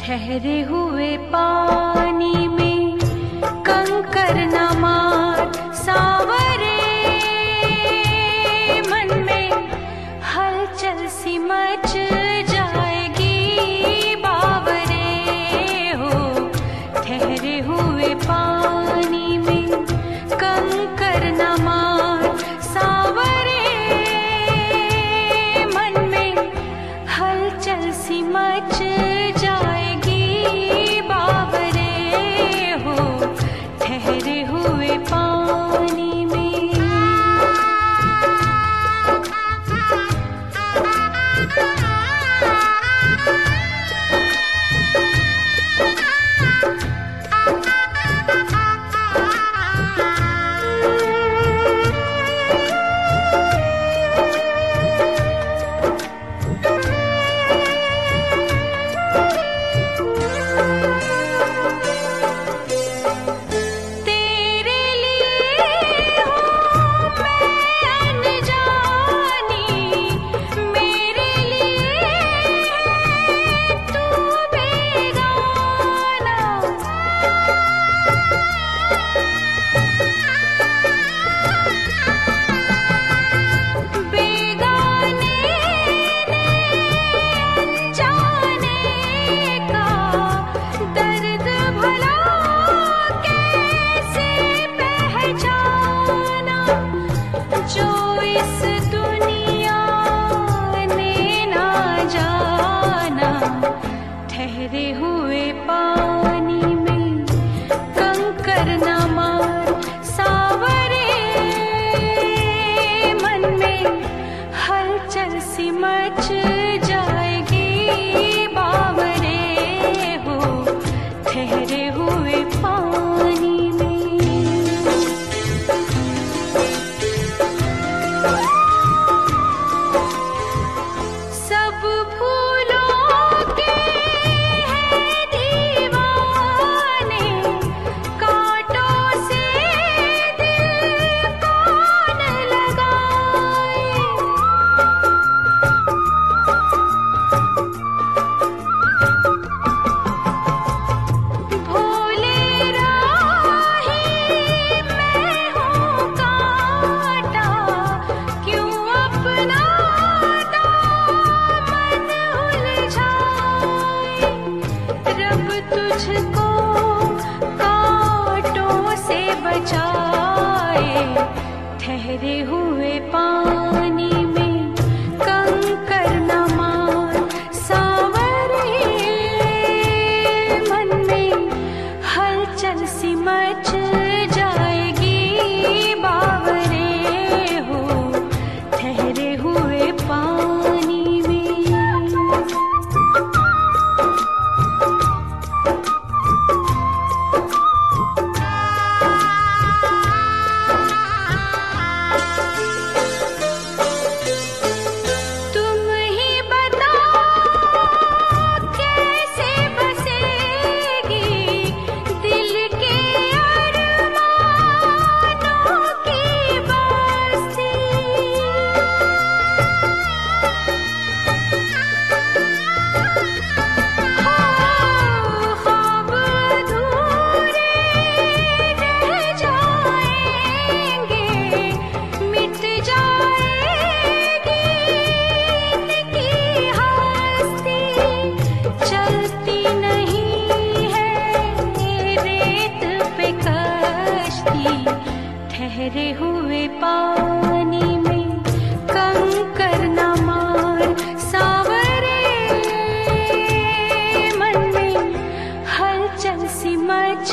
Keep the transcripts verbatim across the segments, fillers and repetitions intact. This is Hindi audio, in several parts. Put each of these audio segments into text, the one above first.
ठहरे हुए पानी में कंकर न मार सावरे, मन में हलचल सी मच जाएगी बावरे हो। ठहरे हुए पानी में कंकर न मार सावरे, मन में हलचल सी मच ठहरे हुए पानी में। ठहरे हुए पानी में कंकर न मार सावरे, मन में हलचल सी मच जाएगी बावरे हो। ठहरे हुए पानी में। सब फूलों के तुझको कांटों से बचाए, ठहरे हुए पानी में कंकर न मार सावरे, मन में हलचल सी मच जाएगी बावरे हो। ठहरे हुए पानी में। ठहरे हुए पानी में कंकर न मार सावरे, मन में हलचल सी मच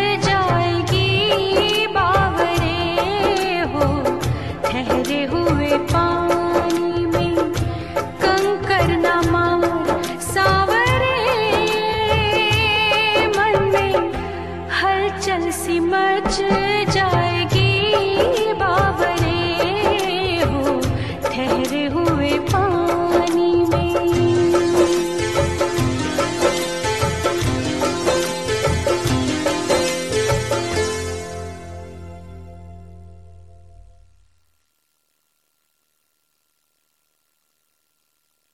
जाएगी बावरे हो। ठहरे हुए पानी में कंकर न मार सावरे, मन में हलचल सी मच